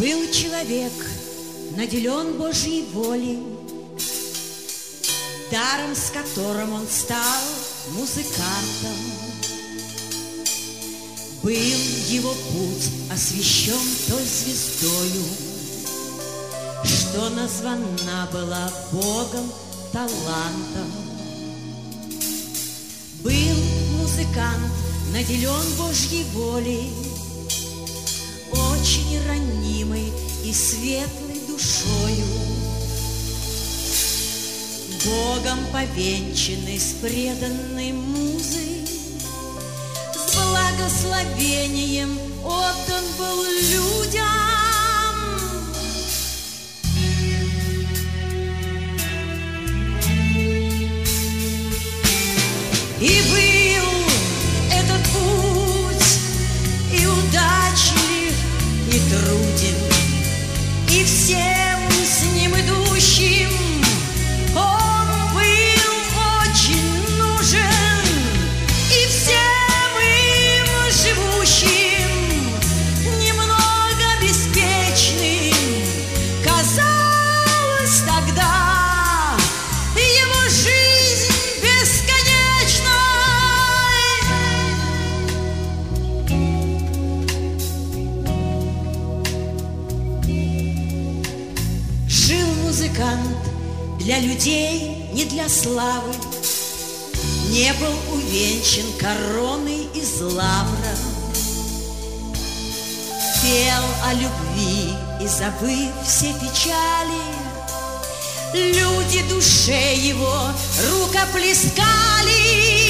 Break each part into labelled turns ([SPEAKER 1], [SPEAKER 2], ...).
[SPEAKER 1] Был человек, наделен Божьей волей, даром, с которым он стал музыкантом. Был его путь освещен той звездою, что названа была Богом талантом. Был музыкант, наделен Божьей волей, очень ранимой и светлой душою, Богом повенчанный, с преданной музой, с благословением отдан был людям. И был этот путь и удачлив, и труден, и всем с ним идущим он был очень нужен, и всем им живущим, немного беспечным, казалось тогда его жизнь бесконечной. Жил музыкант для людей, не для славы, не был увенчан короной из лавра. Пел о любви и, забыв все печали, люди душе его рукоплескали.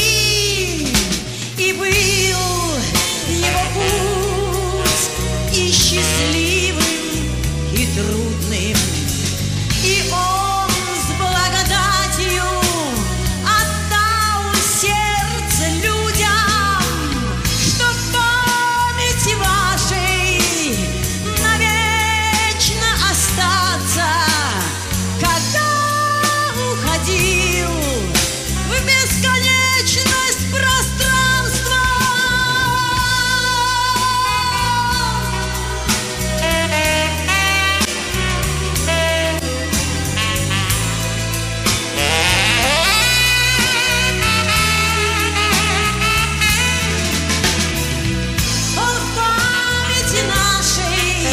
[SPEAKER 1] И был его путь и счастливым, и трудным, и он с благодатью отдал сердце людям, чтоб в памяти вашей навечно остаться, когда уходил в бесконечность пространства. Он в памяти нашей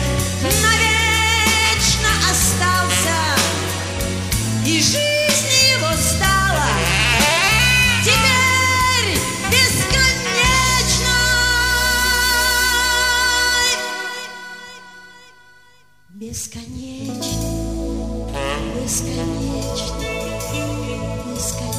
[SPEAKER 1] навечно остался, и жизнь его стала теперь бесконечной. Бесконечной, бесконечной, бесконечной.